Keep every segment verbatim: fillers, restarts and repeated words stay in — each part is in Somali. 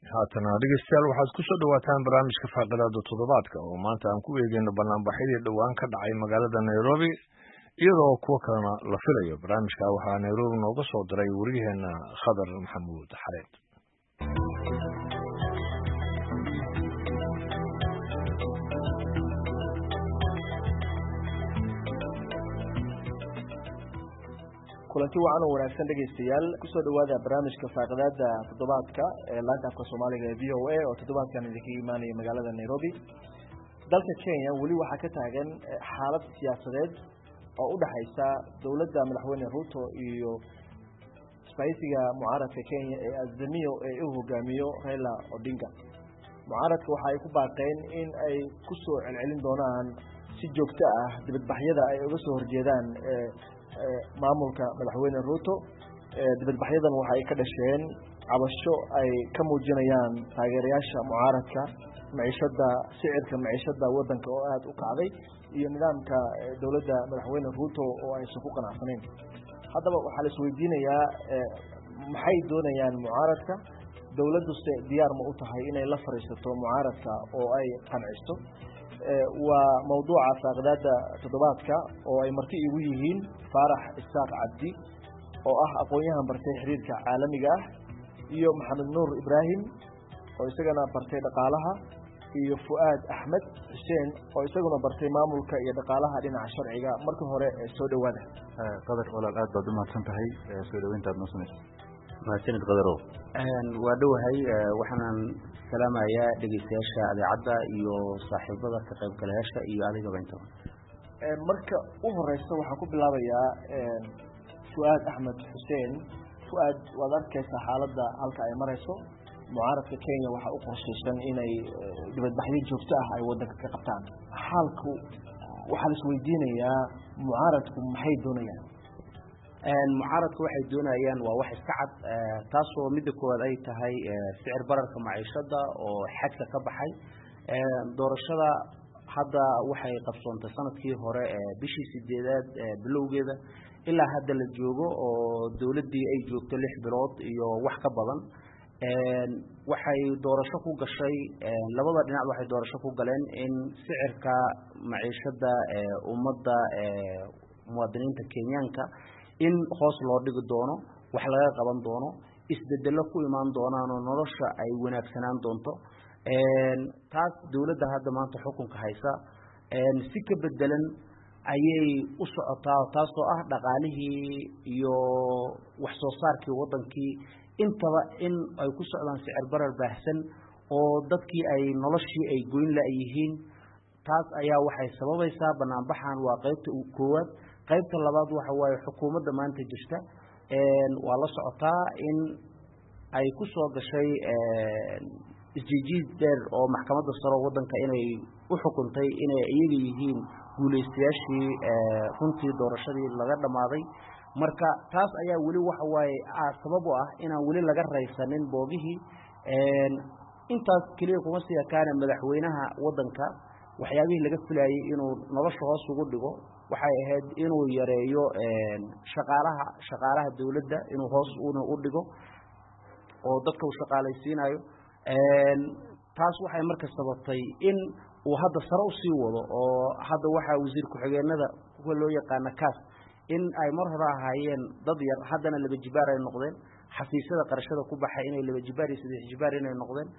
haatana dhegeystayaal waxaad ku soo dhawaataan barnaamijka faaqadaada toddobaadka oo maanta aan ku eegeyno banaanbaxyadii dhowaan ka dhacay magaalada Nairobi iyadoo kuwa kalena la filayo. barnaamijka waxaa Nairobi nooga soo diray wariyaheena Khadar Maxamuud Xareed. kulanti wacan oo wanaagsan dhegeystayaal kusoo dhawaada barnaamijka faaqadaada toddobaadka ee laanta afka Soomaaliga ee V O A oo toddobaadkan idinka imaanaya magaalada Nairobi. dalka Kenya wali waxaa ka taagan xaalad siyaasadeed oo u dhaxaysa dawladda madaxweyne Ruto iyo isbahaysiga mucaaradka Kenya ee Azimio ee uu hogaamiyo Raila Odinga. mucaaradka waxa ay ku baaqeen in ay ku soo celcelin doonaan si joogto ah dibadbaxyada ay uga soo horjeedaan maamulka madaxweyne Ruto. dibadbaxyadan waxa ay ka dhasheen cabasho ay ka muujinayaan taageerayaasha mucaaradka maciishada sicirka maciishada wadanka oo aad u kacday iyo nidaamka dawladda madaxweyne Ruto oo ay soo ku qanacsaneen. haddaba waxaa la isweydiinayaa maxay doonayaan mucaaradka, dawladdu se diyaar ma u tahay inay la fariisato mucaaradka oo ay qanciso? waa mawduuca faaqadaada toddobaadka oo ay marti igu yihiin Faarax Isaaq Cabdi oo ah aqoon-yahan bartay xiriirka caalamiga ah iyo Maxamed Nuur Ibrahim oo isagana bartay dhaqaalaha iyo Fuad Ahmed Hussein oo isaguna bartay maamulka iyo dhaqaalaha dhinaca sharciga. marka hore soo dhawaada. qadar walaal aad baad u mahadsan tahay soo dhaweyntaad noo sameysay. mahadsanid qadaro. waa dhowahay waxaan salaamayaa dhegeystayaasha idaacadda iyo saaxiibada ka qayb galayaasha iyo adigaba intaba. marka u horeysa waxaan ku bilaabayaa Fuad Ahmed Hussein. Fuad, waad arkaysaa xaaladda halka ay marayso. mucaaradka Kenya waxa u qorshaysan inay dibadbaxyo joogto ah ay wadanka ka qabtaan. xaalku waxaa la isweydiinayaa mucaaradku maxay doonayaan? mucaaradku waxay doonayaan waa wax iska cad, taasoo midda koowaad ay tahay sicir bararka maciishada oo xadka ka baxay. doorashada hadda waxay qabsoontay sanadkii hore bishii sideedaad bilowgeeda ilaa hadda la joogo oo dawladdii ay joogto lix bilood iyo wax ka badan. waxay doorasho ku gashay labada dhinac waxay doorasho ku galeen in sicirka maciishada ummadda muwaadiniinta Kenyaanka in hoos loo dhigi doono, wax laga qaban doono, isbedelo ku imaan doonaan oo nolosha ay wanaagsanaan doonto. taas dawladda hadda maanta xukunka haysa si ka bedelan ayay u socotaa, taasoo ah dhaqaalihii iyo wax soo saarkii wadankii intaba in ay ku socdaan sicir barar baahsan oo dadkii ay noloshii ay goyn la yihiin. taas ayaa waxay sababaysaa banaanbaxan. waa qaybta koowaad. qaybta labaad waxa waaye xukuumadda maanta jirta waa la socotaa in ay ku soo gashay isjijiid dheer oo maxkamadda sare wadanka inay u xukuntay inay iyaga yihiin guulaystayaashii runtii doorashadii laga dhamaaday. marka taas ayaa weli waxa waaye sabab u ah inaan weli laga raysanin boogihii. intaas keliya kuma sii ekaana madaxweynaha wadanka waxyaabihii laga filayay inuu nolosha hoos ugu dhigo waxay ahayd inuu yareeyo shaqaalaha shaqaalaha dawladda inuu hoos u dhigo oo dadka uu shaqaalaysiinayo. taas waxay marka sababtay in uu hadda sare u sii wado oo hadda waxa wasiir ku-xigeenada kuwa loo yaqaana kaas in ay mar hore ahaayeen dad yar haddana laba jibaar ay noqdeen. xafiisyada qarashada ku baxay inay laba jibaar iyo saddex jibaar inay noqdeen.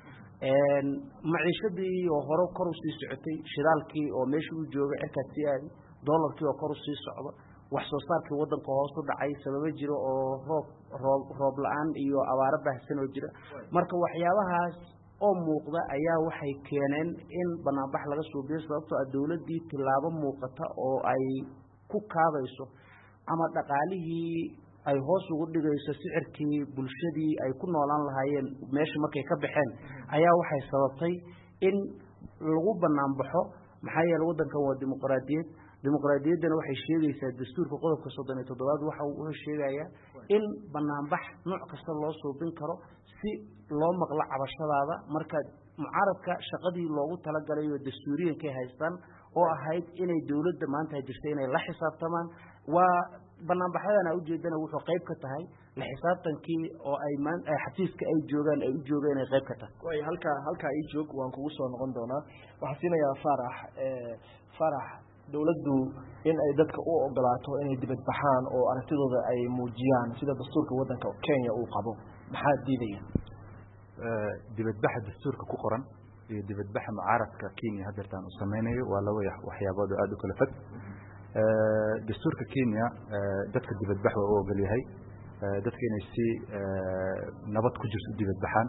maciishadii oo hore kor u sii socotay, shidaalkii oo meeshii uu joogay cirkaas sii aaday, doolarkii oo kor u sii socdo, wax soo saarkii wadanka hoos u dhacay sababo jiro oo roob roob roob la'aan iyo abaaro baahsan oo jira. marka waxyaabahaas oo muuqda ayaa waxay keeneen in banaanbax laga soo biyo sababtoo ah dawladdii tilaabo muuqata oo ay ku kaabayso ama dhaqaalihii ay hoos ugu dhigayso sicirkii bulshadii ay ku noolaan lahaayeen meesha markay ka baxeen ayaa waxay sababtay in lagu banaanbaxo. maxaa yeelay wadankan waa dimuqraadiyad. dimuqraadiyaddana waxay sheegaysaa dastuurka qodobka soddon iyo toddobaad waxa uu sheegayaa in banaanbax nooc kasta loo suubin karo si loo maqlo cabashadaada. marka mucaaradka shaqadii loogu talagalay oo dastuuriyankay haystaan oo ahayd inay dawladda maanta jirtay inay la xisaabtamaan waa banaanbaxyadana ujeedana wuxuu qayb ka tahay la xisaabtankii oo ay maan ay xafiiska ay joogaan ay u joogeen ay qayb ka tahay way halka halka ay joog waan kugu soo noqon doonaa waxaan siinayaa Farax ee Farax dawladdu in ay dadka u ogolaato inay dibad baxaan oo aragtidooda ay muujiyaan sida dastuurka wadanka Kenya uu qabo maxaa diidaya ee dibad bax dastuurka ku qoran iyo dibad bax mucaaradka Kenya hadartan u sameeyo waa laba waxyaabo aad u kala fog ee dastuurka Kenya dadka dibad bax oo ogol yahay dadka inay si nabad ku jirto dibad baxaan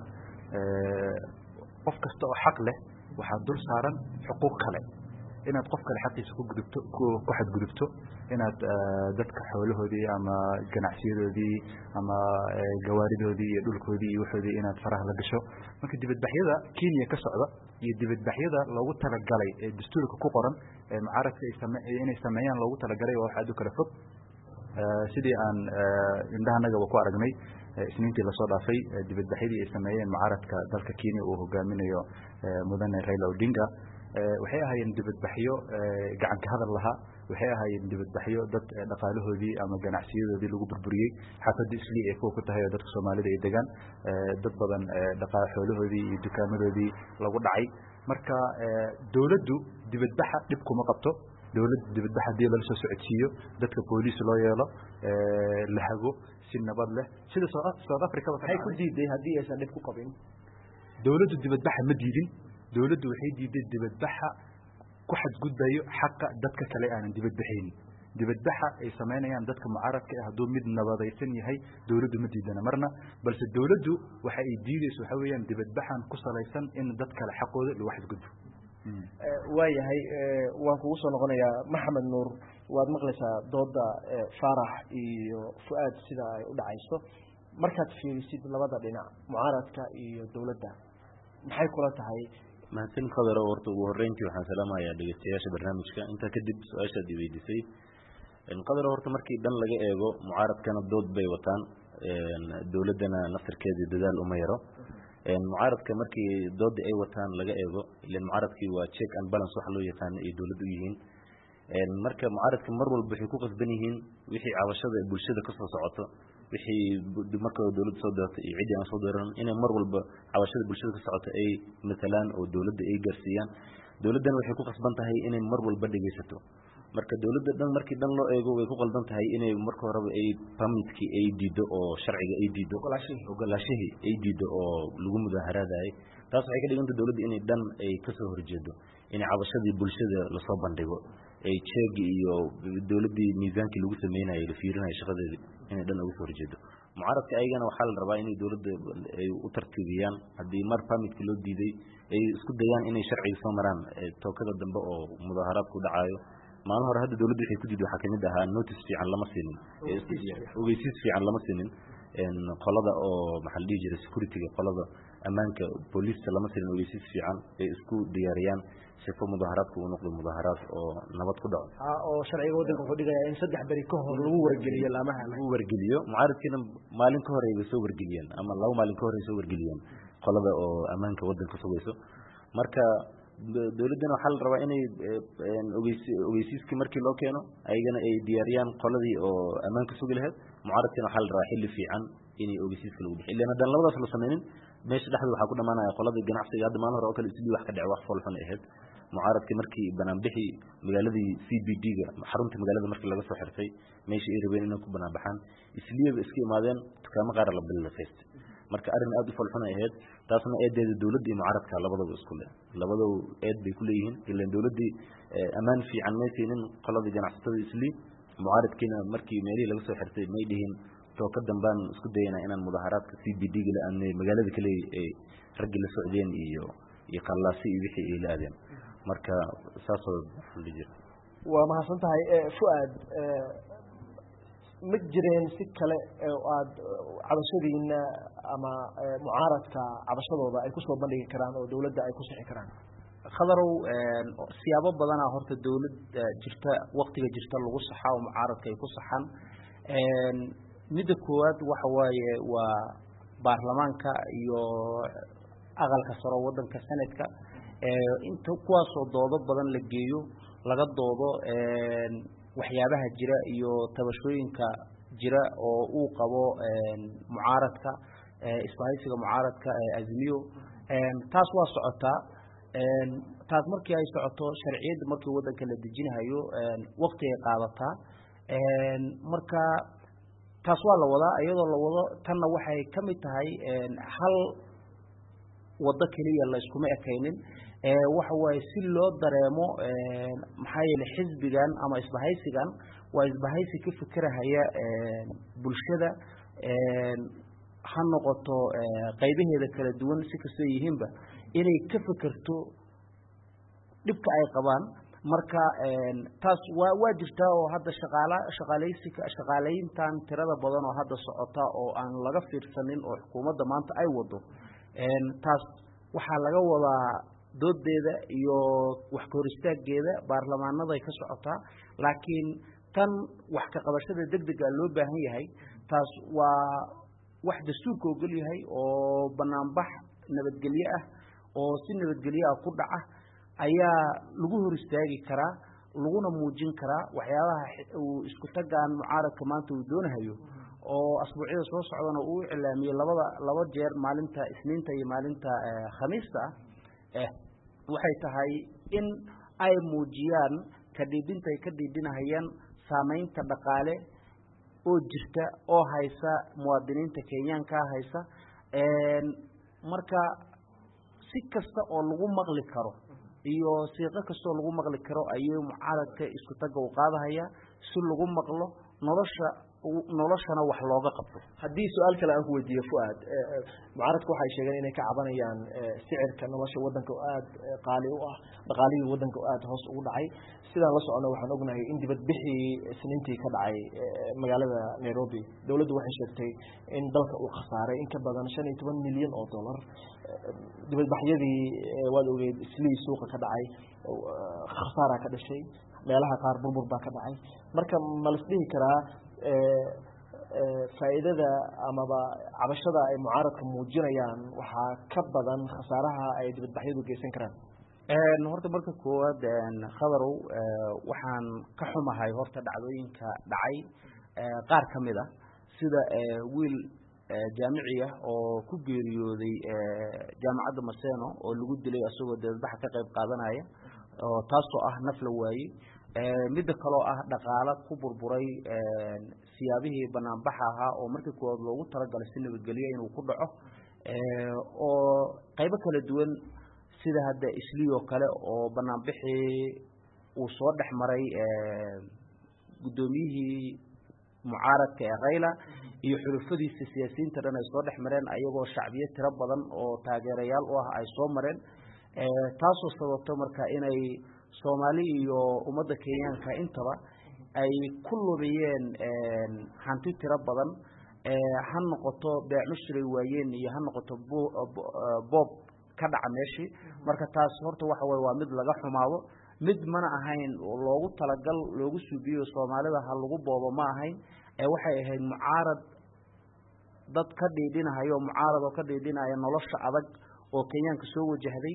ee qof kasta oo xaq leh waxa dul saaran xuquuq kale inaad qof kale xaqiisa ku gudubto ku xad gudubto inaad dadka xoolahoodii ama ganacsiyadoodii ama gawaaridoodii iyo dhulkoodii iyo waxoodii inaad faraha la gasho marka dibad baxyada Kenya ka socda iyo dibad baxyada loogu talagalay ee dastuurka ku qoran ee mucaaradka ay sameeyeen inay sameeyaan loogu talagalay waa waxa aad u kala fog sidii aan indhahanaga ku aragnay isniintii la soo dhaafay dibad baxyadii ay sameeyeen mucaaradka dalka Kenya oo hogaaminayo mudane Raila Odinga waxay ahaayeen dibad baxyo gacan ka hadal laha waxay ahaayeen dibad baxyo dad dhaqaalahoodii ama ganacsiyadoodii lagu burburiyay xafada isli ee ku tahay dadka Soomaalida ay degan dad badan dhaqaale xoolahoodii iyo dukaamadoodii lagu dhacay marka dawladdu dibad baxa dib kuma qabto dawladda dibad baxa dii la soo socodsiiyo dadka booliis loo yeelo la hago si nabad leh sida South Africa waxay ku diiday hadii aysan dib ku qabin dawladdu dibad baxa ma diidin dawladdu waxay diiday dibad baxa ku xadgudbayo xaqa dadka kale aan dibad baxayn dibad baxa ay sameeyaan dadka mucaaradka ah haduu mid nabadaysan yahay dawladdu ma diidana marna balse dawladdu waxa ay diidayso waxa weeyaan dibad baxan ku salaysan in dad kale xaqooda lagu xadgudbo waayahay waan kugu soo noqonayaa Maxamed Nuur waad maqlaysaa dooda Farax iyo Fuad sida ay u dhacayso markaad fiirisid labada dhinac mucaaradka iyo dawladda maxay kula tahay mahadsan qadaro horta ugu horeyntii waxaan salaamayaa dhageystayaasha barnaamijka inta kadib su'aasha diiwaydisay in qadaro horta markii dhan laga eego mucaaradkana dood bay wataan dawladana naftirkeeda dadaal uma yaro mucaaradka markii doodda ay wataan laga eego ilaa mucaaradkii waa check and balance wax loo yaqaan ay dawladdu yihiin marka mucaaradka mar walba waxay ku qasban yihiin wixii cabashada bulshada ka soo socoto wixii marka dawladda soo doortay iyo cidii aan soo dooran inay mar walba cabashada bulshada ka socoto ay matalaan oo dawladda ay gaarsiiyaan dawladdan waxay ku qasban tahay inay mar walba dhageysato marka dawladda dhan markii dhan loo eego way ku qaldan tahay inay marka horeba ay permitkii ay diido oo sharciga ay diido ogolaashihii ay diido oo lagu mudaaharaadaayay taas waxay ka dhiganta dawladda inay dhan ay ka soo horjeedo inay cabashadii bulshada la soo bandhigo ay jeegi iyo dawladdii miisaankii lagu sameynayay la fiirinayo shaqadeedii inay dhan uga soo horjeedo mucaaradka ayagana waxaa la rabaa inay dawladda ay u tartiibiyaan haddii mar permitka loo diiday ay isku dayaan inay sharciga soo maraan tookada dambe oo mudaaharaadku dhacayo maalin hore hadda dawladdu waxay ku diiday waxa kamid ahaa notice fiican lama siinin ogeysiis fiican lama siinin qolada oo maxaa la dhihi jiray security-ga qolada ammaanka booliiska lama siinin ogeysiis fiican ay isku diyaariyaan sifo mudaaharaadku uu noqdo mudaaharaad oo nabad ku dhaco oo sharciga wadanka wuxuu dhigayaa in saddex bari ka hor lagu wargeliyo laamaha lagu wargeliyo mucaaradkiina maalin ka hor ay soo wargeliyeen ama laba maalin ka hor ay soo wargeliyeen qolada oo ammaanka wadanka sugayso marka dawladdan waxaa la rabaa inay ogeysiiskii markii loo keeno ayagana ay diyaariyaan qoladii oo ammaanka sugi lahayd mucaaradkiina waxaa la rabaa xilli fiican inay ogeysiiska lagu bixiyo ilaan haddaan labadaas la sameynin meesha dhexda waxaa ku dhamaanaya qoladii ganacsiga hadda maalin hore oo kale isdii wax ka dhacay wax foolxun ahayd mucaaradkii markii banaanbixi magaaladii C B D-ga xarunta magaalada markii laga soo xirtay meeshii ay rabeen inay ku banaanbaxaan isliyaba iska imaadeen dukaamo qaar la bilafeystay marka arrin aad u falxun ay ahayd taasna eedeeda dawladda iyo mucaaradka labadaba isku leh labadaba eed bay ku leeyihiin ilaan dawladdii ammaan fiican may siinin qoladii ganacsatada isli mucaaradkiina markii meelihii laga soo xirtay may dhihin tooka dambaan isku dayanaa inaan mudaaharaadka C B D-ga la aadnay magaalada kale ay raggii la socdeen iyo iyo qallaasi iyo wixii ay la aadeen marka saasoo xulli jira waa mahadsan tahay Fuad ma jireen si kale oo aad cabashadiina ama mucaaradka cabashadooda ay ku soo bandhigi karaan oo dawladda ay ku sixi karaan khadarow siyaabo badan ah horta dawlad jirta waqtiga jirta lagu saxaa oo mucaaradka ay ku saxan een midda koowaad waxa waaye waa baarlamaanka iyo aqalka sare wadanka sanadka ee inta kuwaas oo doodo badan la geeyo laga doodo een waxyaabaha jira iyo tabashooyinka jira oo uu qabo mucaaradka isbahaysiga mucaaradka azmiyo taas waa socotaa taas markii ay socoto sharciyada markii wadanka la dejinayo waqti ay qaadataa marka taas waa la wadaa iyadoo la wado tanna waxay ka mid tahay hal wado kaliya la iskuma ekaynin waxa waaye si loo dareemo maxaa yeelay xisbigan ama isbahaysigan waa isbahaysi ka fikirahaya bulshada ha noqoto qaybaheeda kala duwan si kastoo yihiinba inay ka fikirto dhibka ay qabaan marka taas waa waa jirtaa oo hadda shaqaala shaqaalaysiga shaqaalayntan tirada badan oo hadda socota oo aan laga fiirsanin oo xukuumadda maanta ay wado taas waxaa laga wadaa doodeeda iyo wax ka hor istaageeda baarlamaanada ay ka socotaa laakiin tan wax ka qabashada degdega loo baahan yahay taas waa wax dastuurka ogol yahay oo banaanbax nabadgelyo ah oo si nabadgelyo ah ku dhaca ayaa lagu hor istaagi karaa laguna muujin karaa waxyaabaha uu isku tagaan mucaaradka maanta uu doonayo oo asbuucyada soo socdana uu ilaamiyay labada laba jeer maalinta isniinta iyo maalinta khamiista ah waxay tahay in ay muujiyaan ka dhiibinta ay ka dhiibinayaan saameynta dhaqaale oo jirta oo haysa muwaadiniinta Kenyaanka haysa marka si kasta oo lagu maqli karo iyo siiqo kasta oo lagu maqli karo ayuu mucaaradka isku taga u qaadahaya si lagu maqlo nolosha noloshana wax looga qabto haddii su'aal kale aan ku weydiiyo Fuad mucaaradku waxay sheegeen inay ka cabanayaan sicirka nolosha wadanka oo aad qaali u ah dhaqaalihii wadanka oo aad hoos ugu dhacay sidaan la socono waxaan ognahay in dibad bixii isniintii ka dhacay magaalada Nairobi dawladdu waxay sheegtay in dalka uu khasaaray in ka badan shan iyo toban milyan oo dollar dibad baxyadii waad ogeed islii suuqa ka dhacay khasaara ka dhashay meelaha qaar burbur baa ka dhacay marka ma la isdhihi karaa faa'iidada amaba cabashada ay mucaaradka muujinayaan waxaa ka badan khasaaraha ay dibadbaxyadu geysan karaan een horta marka koowaad een khabarow waxaan ka xumahay horta dhacdooyinka dhacay qaar kamid ah sida wiil jaamici ah oo ku geeriyooday jaamacadda Maseno oo lagu dilay asagoo dibadbax ka qayb qaadanaya oo taasoo ah naf la waayay midda kale oo ah dhaqaale ku burburay siyaabihii banaanbaxa ahaa oo markii koowaad loogu talagalay si nabadgelyo inuu ku dhaco oo qaybo kala duwan sida hadda isliyo kale oo banaanbixii uu soo dhaxmaray gudoomiyihii mucaaradka ee Raila iyo xulufadiisa siyaasiyiinta dhan ay soo dhaxmareen ayagoo shacbiye tiro badan oo taageerayaal u ah ay soo mareen taasoo sababtay marka inay Soomaali iyo ummadda Kenyaanka intaba ay ku lubiyeen hanti tiro badan han noqoto beecmushri waayeen iyo han noqoto bob ka dhaca meeshii marka taas horta waxa way waa mid laga xumaado mid mana ahayn loogu talagal loogu suubiyo Soomaalida hal lagu boobo ma ahayn ee waxay ahayd mucaarad dad ka dhiidinayo mucaarad oo ka dhiidinaya nolosha adag oo Kenyaanka soo wajahday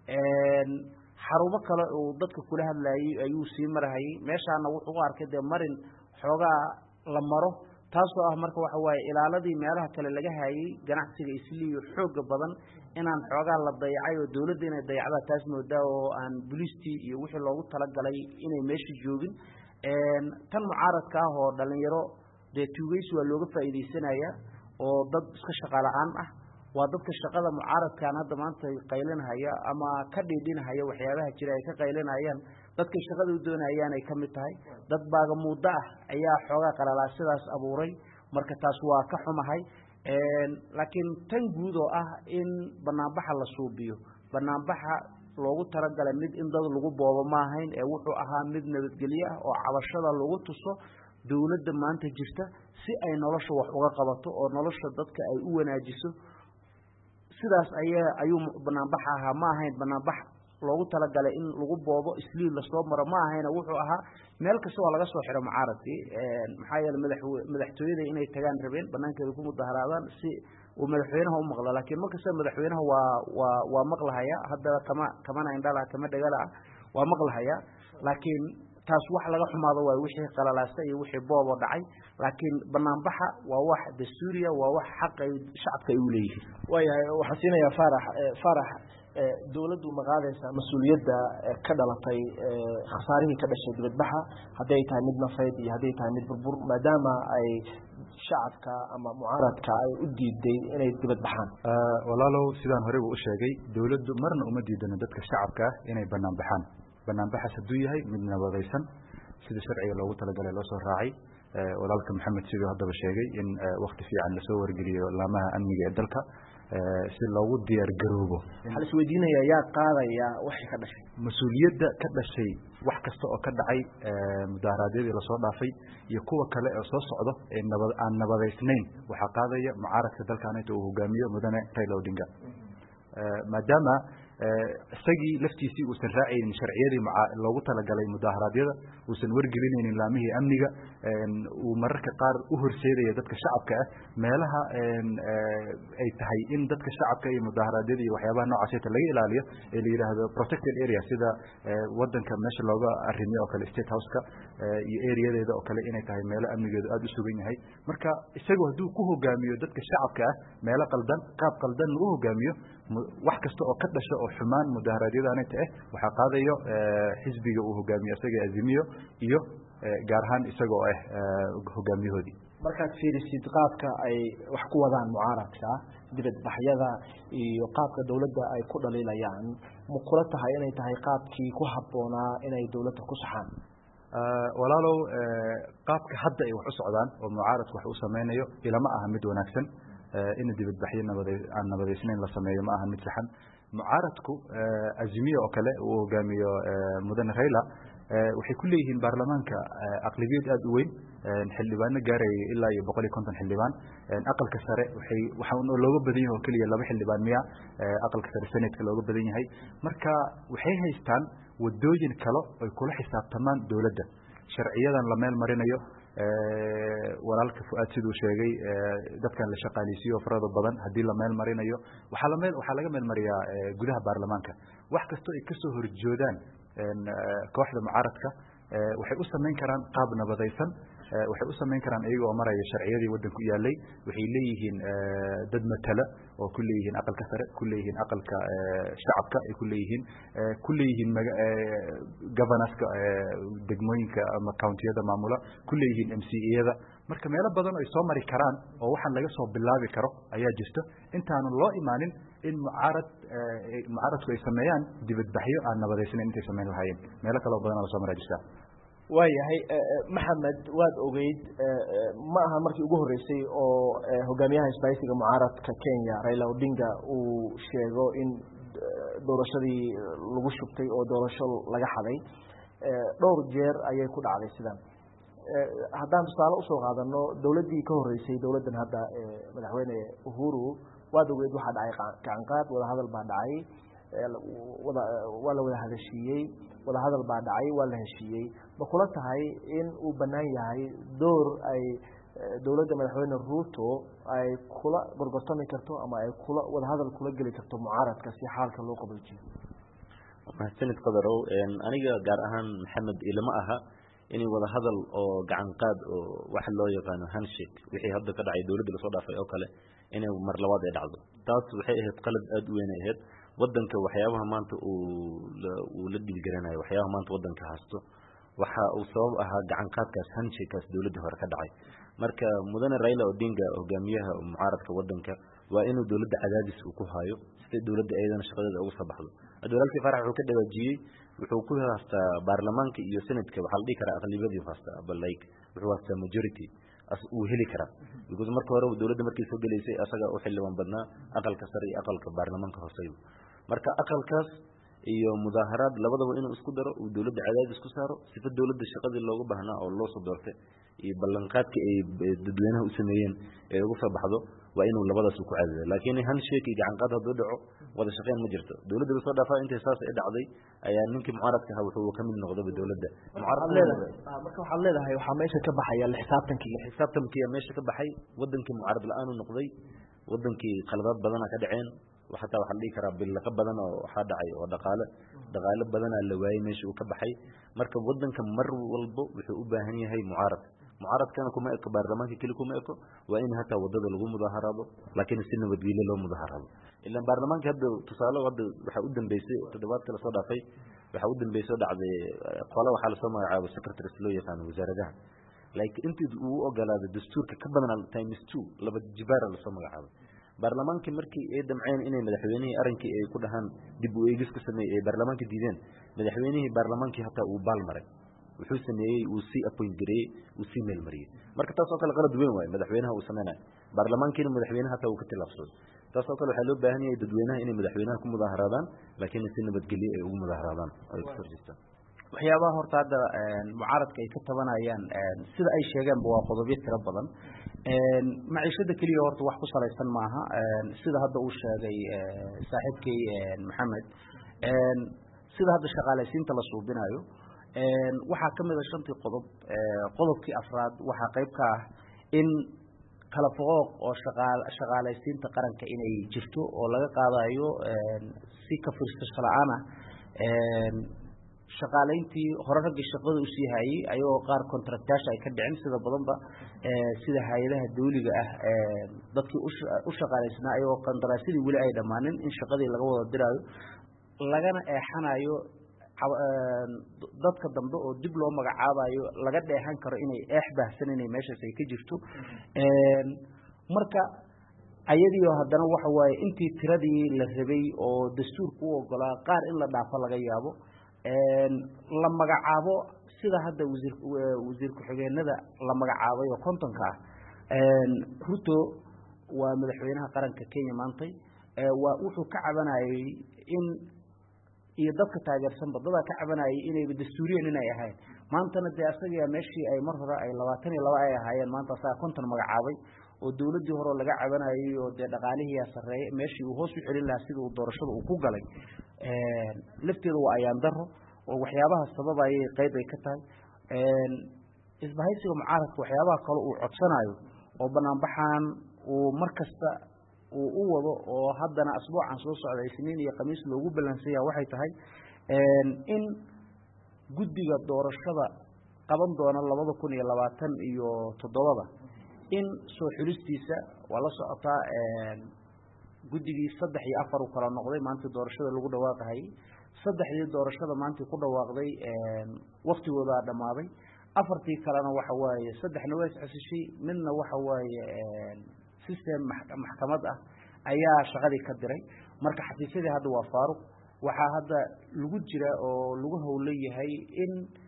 xarumo kale oo dadka kula hadlayay ayuu sii marayay meeshaana wuxuu arkay de marin xoogaa la maro taasoo ah marka waxa waaye ilaaladii meelaha kale laga hayay ganacsiga isliyo xoog badan inaan xoogaa la dayacay oo dawladda inay dayacda taas moodaa oo aan booliistii iyo wixii loogu talagalay inay meesha joogin een tan mucaaradka ah oo dhalinyaro de tuugays waa looga faa'iideysanaya oo dad iska shaqaalaan ah waa dadka shaqada mucaaradkan hadda maanta qaylinaya ama ka dhiidinaya waxyaabaha jira ay ka qaylinayaan dadka shaqada u doonayaan ay kamid tahay dad baaga muddo ah ayaa xoogaa qalalaasadaas abuuray marka taas waa ka xumahay een laakiin tan guud oo ah in banaanbaxa la suubiyo banaanbaxa loogu talagalay mid in dad lagu boobo ma ahayn ee wuxuu ahaa mid nabadgelyo ah oo cabashada lagu tuso dawladda maanta jirta si ay nolosha wax uga qabato oo nolosha dadka ay u wanaajiso sidaas ayaa ayuu banaanbax ahaa ma ahayn banaanbax loogu talagalay in lagu boobo isliil la soo maro ma ahayn wuxuu ahaa meel kasta oo laga soo xiro mucaaradkii ee maxaa yeelay madaxtooyada inay tagaan rabeen banaankeeda ku mudaharaadaan si uu madaxweynaha u maqlo laakiin markasta madaxweynaha waa waa waa maqlahaya hadda kama kama indhala kama dhagala waa maqlahaya laakiin taas wax laga xumaado waa wixii qalalaasta iyo wixii boobo dhacay laakiin banaanbaxa waa wax dastuuriya waa wax xaq ay shacabka ay u leeyihiin waayahay waxaan siinayaa Faarax Faarax dawladdu ma qaadaysaa mas'uuliyadda ka dhalatay khasaarihii ka dhashay dibadbaxa haday tahay mid nafeed iyo haday tahay mid burbur maadaama ay shacabka ama mucaaradka ay u diiday inay dibadbaxaan walaalow sidaan horey u sheegay dawladdu marna uma diidano dadka shacabka inay banaan baxaan banaan baxas haduu yahay mid nabadaysan sida sharciga loogu talagalay loo soo raacay walaalka maxamed sidoo hadaba sheegay in waqti fiican la soo wargeliyo laamaha amniga ee dalka si loogu diyaar garoobo hal isweydiinaya yaa qaadaya wixii ka dhashay mas'uuliyadda ka dhashay wax kasta oo ka dhacay mudaharaadyadii la soo dhaafay iyo kuwa kale oo soo socdo ee nabad aan nabadeysnayn waxa qaadaya mucaaradka dalkan inta uu hogaamiyo mudane Raila Odinga maadaama isagii laftiisii uusan raacaynin sharciyadii loogu talagalay mudaharaadyada uusan wargelinaynin laamihii amniga uu mararka qaar u horseedaya dadka shacabka ah meelaha ay tahay in dadka shacabka iyo mudaharaadyada iyo waxyaabaha noocaas ah laga ilaaliyo ee la yiraahdo protected area sida wadanka meesha looga arrimiyo oo kale state house-ka iyo areadeeda oo kale inay tahay meelo amnigeedu aad u sugan yahay marka isagoo haduu ku hogaamiyo dadka shacabka ah meelo qaldan qaab qaldan uu hogaamiyo wax kasta oo ka dhasho oo xumaan mudaharaadyadana tahay waxa qaadayo xisbiga uu hogaamiyo isaga azimiyo iyo gaar ahaan isagoo ah hogaamiyahoodii markaad fiirisid qaabka ay wax ku wadaan mucaaradka dibadbaxyada iyo qaabka dawladda ay ku dhaliilayaan ma kula tahay inay tahay qaabkii ku habboonaa inay dawladda ku saxaan walaalow qaabka hadda ay wax u socdaan oo mucaaradku wax u sameynayo ilama aha mid wanaagsan in dibadbaxyo nabadeed aan nabadeysnayn la sameeyo ma aha mid saxan mucaaradku azimiyo oo kale uu hogaamiyo mudane Raila waxay ku leeyihiin baarlamaanka aqlabiyad aad u weyn xildhibaano gaaray ilaa iyo boqol iyo konton xildhibaan aqalka sare waxay waxa uu looga badan yahay oo kaliya laba xildhibaan miya aqalka sare senatka looga badan yahay marka waxay haystaan wadooyin kale oo kula xisaabtamaan dawladda sharciyadan la meel marinayo walaalka fuaad sidoo sheegay dadkan la shaqaaleysiyo farado badan hadii la meel marinayo waxa la meel waxa laga meel mariyaa gudaha baarlamaanka wax kasto ay ka soo horjoodaan kooxda mucaaradka waxay u sameyn karaan qaab nabadaysan waxay u sameyn karaan iyaga oo maraya sharciyadii wadanku yaalay waxay leeyihiin dad matala oo ku leeyihiin aqalka sare ku leeyihiin aqalka shacabka ay ku leeyihiin ku leeyihiin governorska degmooyinka ama countiyada maamula ku leeyihiin M C A-yada marka meelo badan ay soo mari karaan oo waxaan laga soo bilaabi karo ayaa jirto intaan loo imaanin in mucaarad mucaaradku ay sameeyaan dibadbaxyo aan nabadeysnayn intay sameyn lahaayeen meelo kale oo badan oo soo mara jirta waayahay maxamed waad ogeyd ma aha markii ugu horeysay oo hogaamiyaha isbaaysiga mucaaradka Kenya Raila Odinga uu sheego in doorashadii lagu shubtay oo doorasho laga xaday dhowr jeer ayay ku dhacday sidan haddaan tusaale usoo qaadano dawladdii ka horeysay dawladdan hadda madaxweyne Uhuru waad ogeyd waxa dhacay gacanqaad wada hadal baa dhacay wada waa la wada hadashiyey wada hadal baa dhacay waa la heshiiyey ma kula tahay in uu banaan yahay door ay dawladda madaxweyne Ruto ay kula gorgortami karto ama ay kula wada hadal kula gali karto mucaaradka si xaalka loo qaboojiyo mahadsanid qadarow aniga gaar ahaan maxamed ilama aha inay wada hadal oo gacan qaad oo wax loo yaqaan handshake wixii hadda ka dhacay dawladda la soo dhaafay oo kale inay mar labaad ay dhacdo taas waxay ahayd qalad aad u weyn ahayd wadanka waxyaabaha maanta uu uu la dilgaranayo waxyaabaha maanta wadanka haasto waxa uu sabab ahaa gacan qaadkaas handshake-kaas dawladda hore ka dhacay marka mudane Raila Odinga hogaamiyaha mucaaradka wadanka waa inuu dawladda cadaadis uu ku hayo si dawladda ayadana shaqadeeda ugu sabaxdo adawalki farax wuxuu ka dhawaajiyay wuxuu ku haastaa baarlamaanka iyo senatka waxa la dhigi karaa aqlabiyadii haastaa bal like wuxuu haastaa majority as uu heli karaa because marka hore dawladda markii soo galeysay asaga u xilliban badnaa aqalka sare iyo aqalka baarlamaanka hooseeyo marka aqalkaas iyo mudaaharaad labadaba inuu isku daro uu dawladda cadaadis ku saaro sifa dawladda shaqadii loogu baahnaa oo loo soo doortay iyo ballanqaadka ay dadweynaha u sameeyeen ee ugu soo baxdo waa inuu labadaas ku cadaado laakiin handshake iyo gacan qaad haduu dhaco wada shaqeyn ma jirto dawladda soo dhaafay intay saas ay dhacday ayaa ninkii mucaaradka ahaa wuxuu ka mid noqday dawladda mucaaradka marka waxa leedahay waxa meesha ka baxaya la xisaabtankii xisaabtankii meesha ka baxay wadankii mucaarad la'aan uu noqday wadankii qaladaad badan ka dhaceen حتى waxaan dhigi karaa billaqa badan oo waxa dhacay oo dhaqaale dhaqaale badan la waayay meesha uu ka baxay marka wadanka mar walba wuxuu u baahan yahay mucaarad mucaaradkana kuma eko baarlamaanka kali kuma eko waa in hata wadada lagu mudaharado laakiin si nabadgelyo loo mudaharado ila baarlamaanka hadda tusaale wada waxa u dambeysay toddobaadka la soo dhaafay waxa u dambeysay dhacday qolo waxa la soo magacaabay secretary loo yaqaan wasaaradaha laakiin intii uu ogolaado dastuurka ka badan times two laba jibaar la soo magacaabay baarlamaanka markii ay damceen inay madaxweynaha arankii ay ku dhahan dib u eegis ka sameeyay baarlamaanka diideen madaxweynaha baarlamaanka hata uu baal maray wuxuu sameeyay uu si appoint gareeyay uu si meel mariyay marka taas oo kale qalad weyn waay madaxweynaha uu sameeyay baarlamaankiina madaxweynaha hata uu ka tilaabsaday taas oo kale waxa loo baahan yahay dadweynaha inay madaxweynaha ku mudaharaadaan laakiin si nabadgelyo ay ugu mudaharaadaan ay ku furjistaan waxyaabaha horta hadda mucaaradka ay ka tabanayaan sida ay sheegeen waa qodobyo tiro badan een maciishada kaliya horta wax ku salaysan maaha sida hadda uu sheegay saaxiibkay Maxamed een sida hadda shaqaalaysiinta la suubinayo een waxa kamid ah shantii qodob qodobkii afraad waxa qayb ka ah in kala foqooq oo shaqaal shaqaalaysiinta qaranka inay jirto oo laga qaadayo si ka fiirsasho la'aan ah een shaqaaleyntii hore ragga shaqada u sii hayay ayoo qaar contractash ay ka dhicin sida badanba ee sida hay'adaha dawliga ah ee dadkii u shaqaaleysnaa ayoo qandaraasadii wali ay dhamaanin in shaqadii laga wada diraayo lagana eexanayo dadka dambe oo dib loo magacaabayo laga dheehan karo inay eex baahsan inay meeshaas ay ka jirto ee marka ayadii haddana waxa waaye intii tiradii la rabay oo dastuurku u ogolaa qaar in la dhaafo laga yaabo een la magacaabo sida hadda wasiir wasiir ku-xigeenada la magacaabay oo kontonka ah een Ruto waa madaxweynaha qaranka Kenya maantay ee waa wuxuu ka cabanayay in iyo dadka taageersan badada ka cabanayay inay dastuuriyan inay ahayn maantana de asaga meeshii ay mar hore ay labaatan iyo laba ay ahaayeen maanta saa konton magacaabay oo dawladii hore laga cabanayay oo de dhaqaalihii sareeyay meeshii uu hoos u xilin lahaa sida uu doorashada uu ku galay ee lafteedu waa ayaan daro oo waxyaabaha sababay qayb ay ka tahay ee isbahaysiga mucaaradka waxyaabaha kale uu codsanayo oo banaanbaxan uu markasta uu u wado oo haddana asbuucan soo socday Isniin iyo Khamiis loogu balansiyaa waxay tahay ee in guddiga doorashada qaban doona laba kun iyo labaatan iyo toddoba in soo xulistiisa wala socota ee guddigii saddex iyo afar u kala noqday maanta doorashada lagu dhawaaqay saddexdii doorashada maanta ku dhawaaqday ee waqtigooda dhamaaday afartii kalena waxa waaye saddexna way isxishay midna waxa waaye system maxkamad ah ayaa shaqadii ka diray marka xafiisyada hadda waa faaruq waxa hadda lagu jira oo lagu howleeyahay in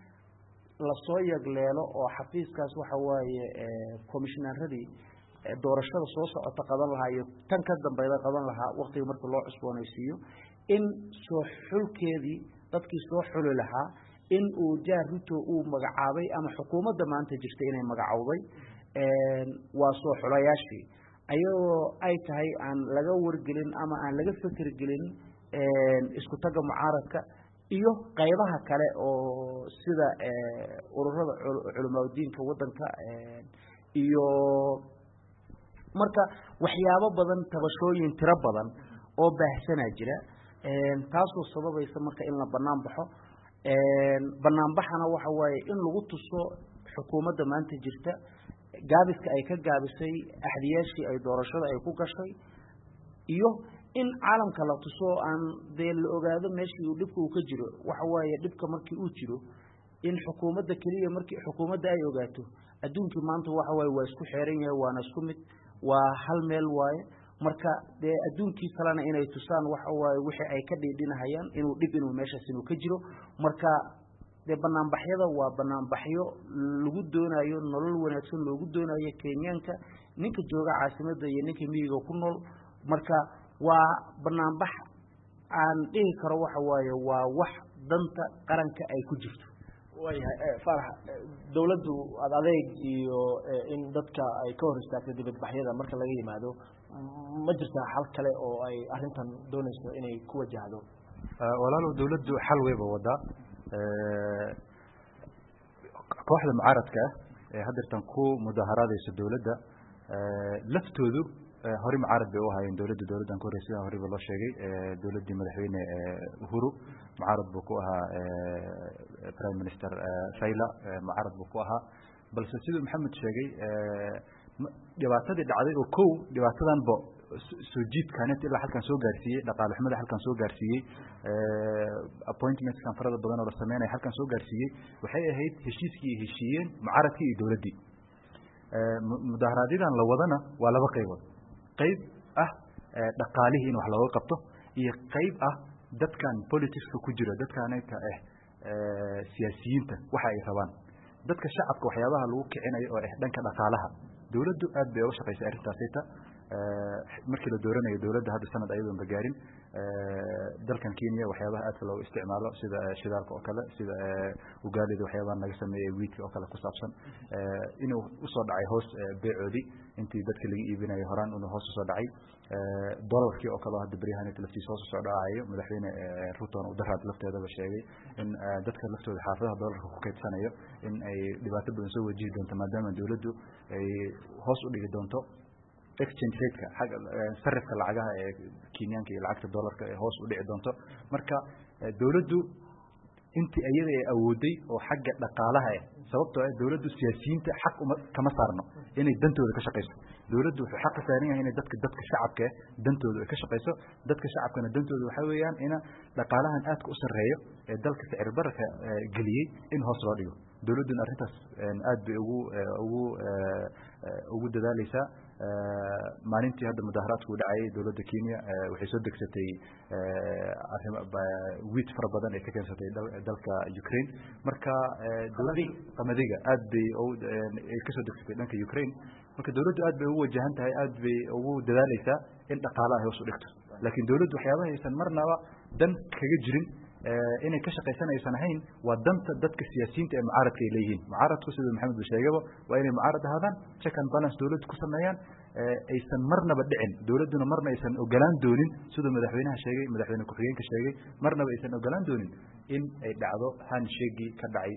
la soo yagleelo oo xafiiskaas waxa waaye commissioneradii doorashada soo socota qaban lahaa iyo tan ka dambeeyay qaban lahaa waqtiga markii loo cusboonaysiiyo in soo xulkeedii dadkii soo xuli lahaa in uu Ruto uu magacaabay ama xukuumadda maanta jirta inay magacaawday ee waa soo xulayaashii ayoo ay tahay aan laga wargelin ama aan laga fikir gelin ee isku taga mucaaradka iyo qaybaha kale oo sida ee ururada culimada diinka wadanka ee iyo marka waxyaabo badan tabashooyin tiro badan oo baahsanaa jira ee taasoo sababaysa marka in la banaan baxo ee banaan baxana waxa waaye in lagu tuso xukuumadda maanta jirta gaabiska ay ka gaabisay axdiyaashii ay doorashada ay ku gashay iyo in caalamka la tuso aan deel la ogaado meeshii uu dhibku ka jiro waxa waaye dhibka markii uu jiro in xukuumadda kaliya markii xukuumadda ay ogaato adduunka maanta waxa waaye waa isku xeeran yahay waana isku mid waa hal meel waaye marka de adduunkii kalena inay tusaan waxa waaye wixii ay ka dhiidhinayaan inuu dhib inuu meeshaas inuu ka jiro marka de banaanbaxyada waa banaanbaxyo lagu doonayo nolol wanaagsan loogu doonayo Kenyaanka ninka jooga caasimadda iyo ninka miyiga ku nool marka waa banaanbax aan dhihi karo waxa waaye waa wax danta qaranka ay ku jirto waayahay farax dawladdu ad adeeg iyo in dadka ay ka hor istaagto dibadbaxyada marka laga yimaado ma jirta xal kale oo ay arintan doonayso inay ku wajahdo walaalo dawladdu xal weyba wada ee kooxda mucaaradka ee hadirtan ku mudaharaadaysa dawladda ee laftoodu hore mucaarad bay u ahaayeen dowladda dowladdan ku horreysay hore ba loo sheegay dowladdii madaxweyne Uhuru mucaarad buu ku ahaa prime minister Raila mucaarad buu ku ahaa balse sidoo Maxamed sheegay dhibaatadii dhacday oo kow dhibaatadan bo soo jiidkaaneed ilaa halkan soo gaarsiiyey dhaqaale xumada halkan soo gaarsiiyey appointments kan farada badan oo la sameeyay halkan soo gaarsiiyey waxay ahayd heshiiskii heshiiyeen mucaaradkii iyo dowladdii mudaharaadyada la wadana waa laba qaybood qayb ah dhaqaalihii in wax looga qabto iyo qayb ah dadkan politicska ku jira dadkan ay ka ah siyaasiyiinta waxa ay rabaan dadka shacabka waxyaabaha lagu kicinayo oo ah dhanka dhaqaalaha dowladdu aad bay uga shaqeysay arrintaasita markii la dooranayo dowladda hadda sanad ayadoon gaarin dalkan Kenya waxyaabaha aad loo isticmaalo sida shidaalka oo kale sida ugaalida waxyaabaha laga sameeyay wheat oo kale ku saabsan inuu u soo dhacay hoos beecoodi intii dadka laga iibinayo horaan inuu hoos u soo dhacay dollarkii oo kale hadda bariyahan laftiisa hoos u soo dhacayo madaxweyne Ruto oo daraad lafteedaba sheegay in dadka laftooda xaafadaha dollarka ku kaydsanayo in ay dhibaato badan soo wajihi doonto maadaama dowladdu ay hoos u dhigi doonto exchange rate-ka xagga sarifka lacagaha ee Kenyaanka iyo lacagta dollarka ee hoos u dhici doonto marka dawladdu intii ayada ay awooday oo xagga dhaqaalaha ah sababtoo ah dawladdu siyaasiyiinta xaq uma kama saarno inay dantooda ka shaqeyso dawladdu wuxuu xaq saaran yahay inay dadka dadka shacabka dantooda ka shaqeyso dadka shacabkana dantooda waxa weeyaan in dhaqaalahan aadka u sareeyo ee dalka sicir bararka galiyay in hoos loo dhigo dawladdu arrintaas aad bay ugu ugu ugu dadaalaysaa maalintii hadda mudaharaadku u dhacay dawladda Kenya waxay soo degsatay arrimo wheat fara badan ay ka keensatay dalka Ukraine marka dawladda qamadiga aad bay ay ka soo degsatay dhanka Ukraine marka dawladdu aad bay ugu wajahan tahay aad bay ugu dadaalaysaa in dhaqaalaha hoos u dhigto laakiin dawladdu waxyaabaha aysan marnaba dan kaga jirin inay ka shaqeysanaysan ahayn waa danta dadka siyaasiyiinta ee mucaaradka ay leeyihiin mucaaradku sida maxamed uu sheegay waa inay mucaarad ahaadaan check and balance dawladdu ku sameeyaan aysan marnaba dhicin dawladduna marna aysan ogolaan doonin sida madaxweynaha sheegay madaxweyne ku-xigeenka sheegay marnaba aysan ogolaan doonin in ay dhacdo handshake ka dhacay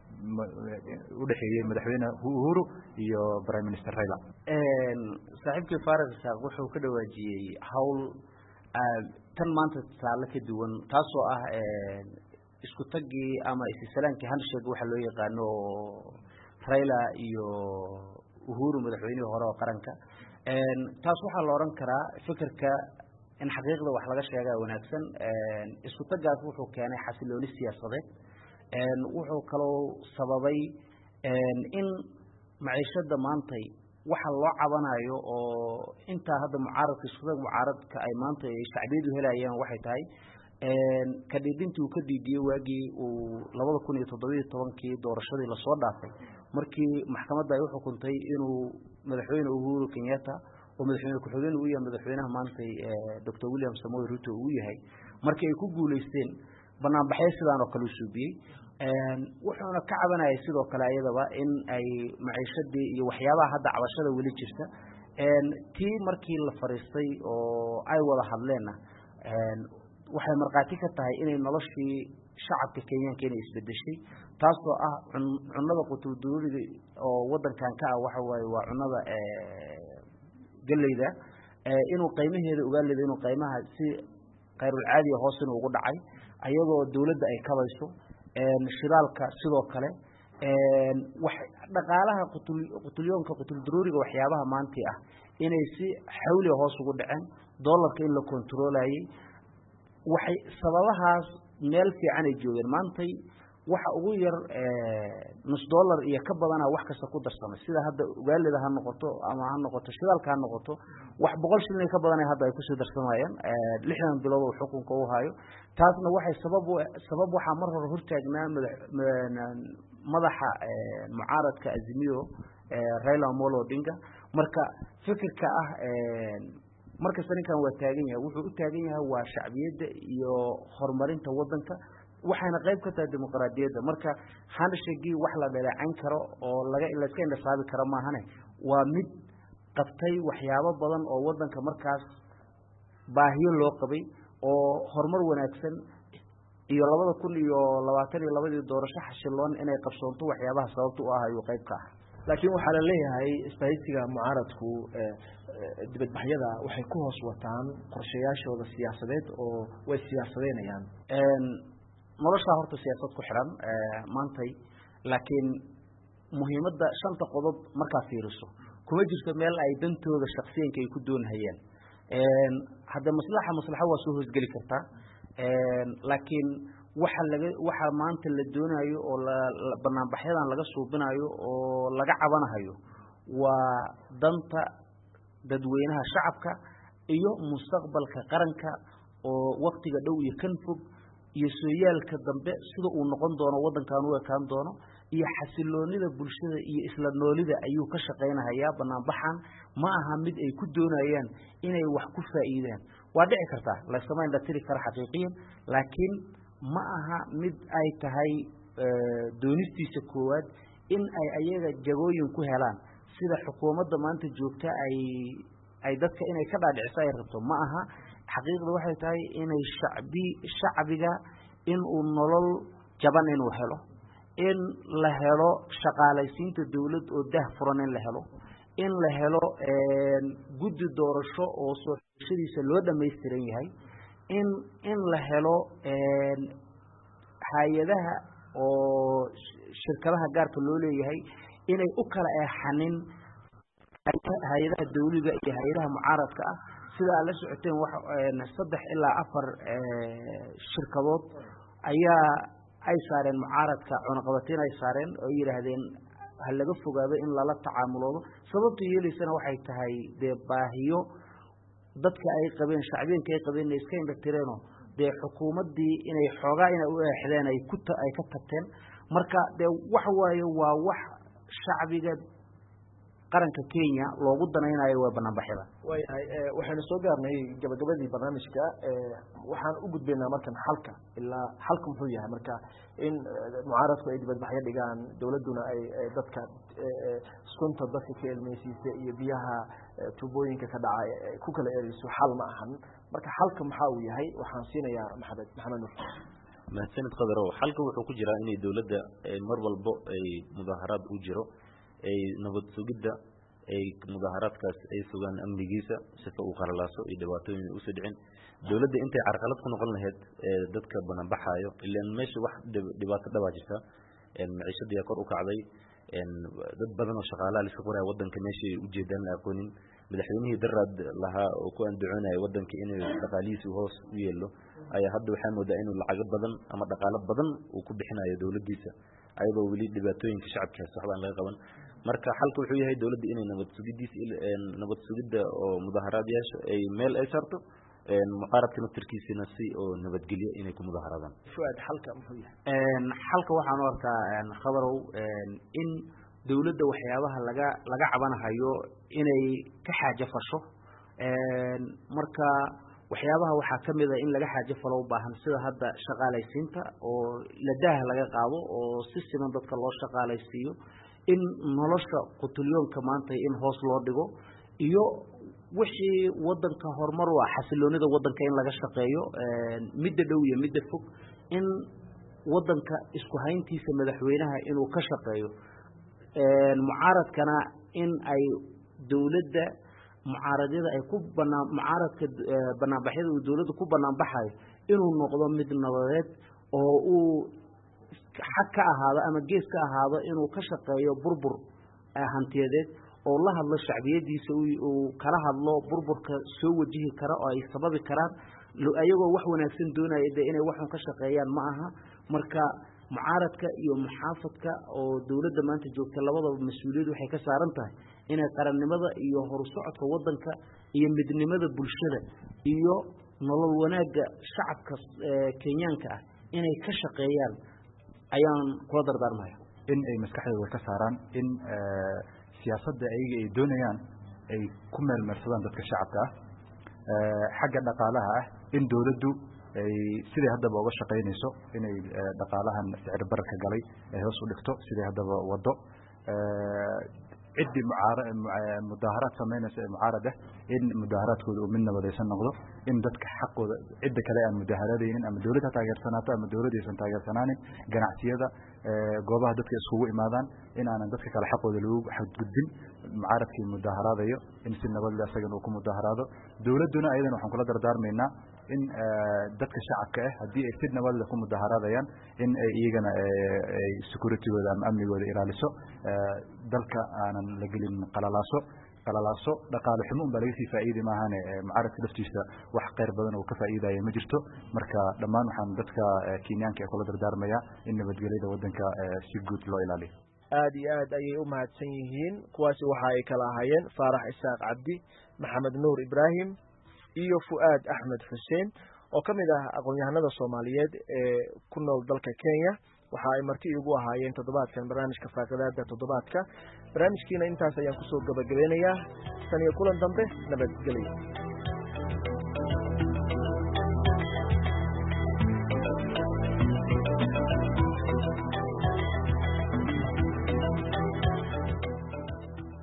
u dhaxeeyay madaxweyne Uhuru iyo prime minister Raila een saaxiibkii Farid Saaq wuxuu ka dhawaajiyay hawl tan maanta saala ka duwan taasoo ah isku tagii ama isisalaanki handshake waxa loo yaqaano Raila iyo Uhuru madaxweynaha hore oo qaranka een taas waxa la oran karaa fikirka in xaqiiqda wax laga sheegaa wanaagsan een isku tagaas wuxuu keenay xasilooni siyaasadeed een wuxuu kaloo sababay een in maciishada maantay waxa loo cabanayo oo inta hadda mucaaradka isku mucaaradka ay maanta ay shacbiyadu helayaan waxay tahay een ka dhidintii uu ka diidiyay waagii uu laba kun iyo toddoba iyo toban-kii doorashadii la soo dhaafay markii maxkamadda ay u xukuntay inuu madaxweyne Uhuru Kenyatta oo madaxweyne ku-xigeen uu yahay madaxweynaha maanta Doctor William Samoei Ruto uu yahay markii ay ku guuleysteen banaanbaxay sidaan oo kale u suubiyay een wuxuuna ka cabanayay sidoo kale ayadaba in ay maciishadii iyo waxyaabaha hadda cabashada wali jirta een tii markii la fariistay oo ay wada hadleena een waxay marqaati ka tahay inay noloshii shacabka Kenyaanka inay isbedeshay taasoo ah cunnada qutuuduuriga oo wadankan ka ah waxa way waa cunnada ee galeyda ee inuu qiimaheeda uga leeyahay inuu qiimaha si qayrul caadi hoos inuu ugu dhacay ayadoo dawladda ay kabayso een shidaalka sidoo kale een wax dhaqaalaha qutulyoonka qutul daruuriga waxyaabaha maanta ah inay si xawli hoos ugu dhaceen dollarka in la controlayay waxay sababahaas meel fiican ay joogeen maantay waxa ugu yar ee nus dollar iyo ka badan wax kasta ku darsamay sida hadda ugaalida ha noqoto ama ha noqoto shidaalka ha noqoto wax boqol shilin ka badan ay hadda ay ku soo darsamayaan ee lixdan bilood oo xukunka u hayo taasna waxay sabab sabab waxa mar hore hortaagnaa madaxa mucaaradka Azimio Raila Amolo Odinga marka fikirka ah ee marka saninkan waa taagan yahay wuxuu u taagan yahay waa shacbiyada iyo horumarinta wadanka waxaana qayb ka tahay dimuqraadiyadda marka handshake wax la dhalacin karo oo laga ila iska indhasaabi karo maahane waa mid qabtay waxyaabo badan oo wadanka markaas baahiyo loo qabay oo horumar wanaagsan iyo laba kun iyo labaatan iyo laba doorasho xashiloon inay qabsoonto waxyaabaha sababta u ah ayuu qayb ka ah laakiin waxaa la leeyahay isbahaysiga mucaaradku dibadbaxyada waxay ku hoos wataan qorshayaashooda siyaasadeed oo way siyaasadeynayaan noloshaa horta siyaasad ku xiran maantay laakiin muhiimadda shanta qodob markaa fiiriso kuma jirto meel ay dantooda shaksiyanka ay ku doonhayeen hadda maslaxa maslaxa waa soo hoosgeli kartaa laakiin waxa laga waxa maanta la doonayo oo banaanbaxyadan laga suubinayo oo laga cabanayo waa danta dadweynaha shacabka iyo mustaqbalka qaranka oo waqtiga dhow iyo kan fog iyo sooyaalka dambe sida uu noqon doono wadankan uu ekaan doono iyo xasiloonida bulshada iyo isla noolida ayuu ka shaqeynayaa banaanbaxan ma aha mid ay ku doonayaan inay wax ku faa'iidaan waa dhici kartaa la sameyn la tiri kara xaqiiqiyan laakiin ma aha mid ay tahay doonistiisa koowaad in ay ayaga jagooyin ku helaan sida xukuumadda maanta joogta ay ay dadka inay ka dhaadhiciso ay rabto ma aha xaqiiqda waxay tahay inay shacbi shacbiga in uu nolol jaban inuu helo in la helo shaqaalaysiinta dawlad oo dah furan in la helo in la helo guddi doorasho oo soo xishadiisa loo dhameystiran yahay in in la helo hay'adaha oo shirkadaha gaarka loo leeyahay inay u kala eexanin hay'adaha dawliga iyo hay'adaha mucaaradka ah sida la socoteen wax saddex ilaa afar shirkadood ayaa ay saareen mucaaradka cunaqabateen ay saareen oo yiraahdeen hal laga fogaado in lala tacaamuloodo sababtu yeelaysana waxay tahay de baahiyo dadka ay qabeen shacbiinka ay qabeen iska indhatireen de xukuumadii inay xoogaa inay u eexdeen ay ku ay ka tagteen marka de wax waayo waa wax shacbiga qaranka Kenya loogu danaynayo waa banaanbaxyada way waxaan soo gaarnay gabagabadii barnaamijka waxaan u gudbeynaa markan xalka ilaa xalku muxuu yahay marka in mucaaradku ay dibadbaxyo dhigaan dawladuna ay dadka sunta dadka ka ilmeysiisa iyo biyaha tubooyinka ka dhacay ku kala eeriso xal ma ahan marka xalka maxaa uu yahay waxaan siinayaa maxamed maxamed nur mahadsanid qadaro xalka wuxuu ku jiraa in dawladda mar walba ay mudaharaad u jiro ay nabad sugidda ay mudaharaadkaas ay sugaan amnigiisa sifa uu qalalaaso iyo dhibaatooyin u soo dhicin dawladda intay carqalad ku noqon lahayd dadka bananbaxayo ilaa meesha wax dhibaato dhawaa jirta maciishadii kor u kacday dad badan oo shaqaalaha la iska qoray wadanka meesha u jeedaan la aqoonin madaxweynihii darad lahaa oo ku andacoonay wadanka inuu dhaqaalihiisa hoos u yeelo ayaa hadda waxaa moodaa inuu lacag badan ama dhaqaale badan uu ku bixinayo dawladdiisa ayadoo wali dhibaatooyinka shacabka saxba aan laga qaban marka xalku wuxuu yahay dawladda inay nabad sugiddiisa nabad sugidda oo mudaharaadayaasha ay meel ay sarto mucaaradka naftirkiisina si oo nabadgelyo inay ku mudaharaadaan fuad xalka muxuu yahay xalka waxaan u arkaa khabarow in dawladda waxyaabaha laga laga cabanayo inay ka xaajo fasho marka waxyaabaha waxaa kamid ah in laga xaajo falo u baahan sida hadda shaqaalaysiinta oo la daah laga qaado oo si siman dadka loo shaqaalaysiiyo in nolosha qutulyoonka maanta in hoos loo dhigo iyo wixii wadanka horumar u ah xasiloonida wadanka in laga shaqeeyo midda dhow iyo midda fog in wadanka isku hayntiisa madaxweynaha inuu ka shaqeeyo mucaaradkana in ay dawladda mucaaradada ay ku banaan mucaaradka banaanbaxyada uu dawladda ku banaanbaxayo inuu noqdo mid nabadeed oo uu xaq ka ahaado ama gees ka ahaado inuu ka shaqeeyo burbur hantiyadeed oo la hadlo shacbiyadiisa uu kala hadlo burburka soo wajihi kara oo ay sababi karaan ayagoo wax wanaagsan doonaya inay waxan ka shaqeeyaan ma aha marka mucaaradka iyo muxaafadka oo dawladda maanta joogta labadaba mas'uuliyad waxay ka saaran tahay inay qarannimada iyo horsocodka wadanka iyo midnimada bulshada iyo nolol wanaaga shacabka Kenyaanka ah inay ka shaqeeyaan ayaan kula dardaarmaya in ay maskaxdooda ka saaraan in siyaasadda ayaga ay doonayaan ay ku meel marsadaan dadka shacabka ah xagga dhaqaalaha ah in dawladdu ay sidii haddaba uga shaqeynayso inay dhaqaalahan sicir bararka galay ay hoos u dhigto sidii haddaba wado ciddii mudaaharaad samaynaysa ee mucaarad ah in mudaaharaadkooda uu mid nabadaysan noqdo in dadka xaqooda cidda kale aan mudaaharadaynin ama dowladda ha taageersanaato ama dowladda aysan taageersanaanin ganacsiyada goobaha dadka iskugu imaadaan in aanan dadka kale xaqooda lagu xadgudbin mucaaradkii mudaaharaadayo in si nabadle asagana uu ku mudaaharaado dowladduna ayadana waxaan kula dardaarmaynaa in dadka shacabka ah haddii ay si nabadle ku mudaaharaadayaan in ay iyagana securitygooda ama amnigooda ilaaliso dalka aanan la gelin qalalaaso qalalaaso dhaqaale xumo un baa laga sii faa'iidi maahane mucaaradka laftiisa wax khayr badan oo ka faa'iidaya ma jirto marka dhammaan waxaan dadka kenyaanka ee kula dardaarmaya in nabadgelyada waddanka si guud loo ilaaliyo aad iyo aad ayay u mahadsan yihiin kuwaasi waxa ay kala ahaayeen faarax isaaq cabdi maxamed nuur ibraahim iyo fu'aad axmed xuseen oo ka mid ah aqoon-yahanada soomaaliyeed ee ku nool dalka kenya waxa ay marti igu ahaayeen toddobaadkan barnaamijka faaqidaada toddobaadka barnaamijkiina intaas ayaan kusoo gabagabeynayaa tan iyo kulan dambe nabadgelyo